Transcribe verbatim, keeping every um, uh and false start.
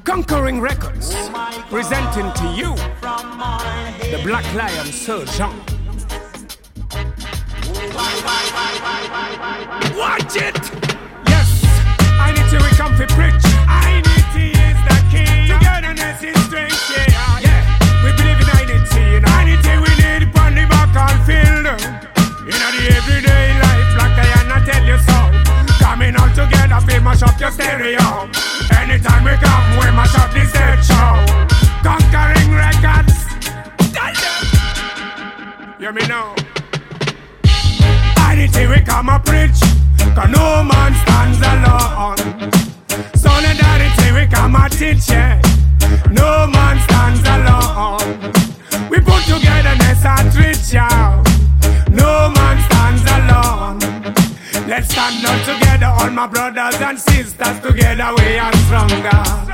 Conquering Records, presenting to you the Black Lion Surgeon. Watch it! Yes, I need to come for preach. I need to is the key. Togetherness is strength, yeah. Yeah, we believe in unity, you know. Unity we need upon the battlefield. In the everyday life, Black Lion, I tell you so. Coming all together, feel mash up your stereo. Anytime we come, we mash up the stage show. Conquering Records. Tell them. You me know. Anything we come a preach, cause no man stands alone. Solidarity we come a teach, yeah. No man stands alone. We put togetherness and reach out. No man stands alone. Let's stand up together, all my brothers and sisters. Together we are stronger.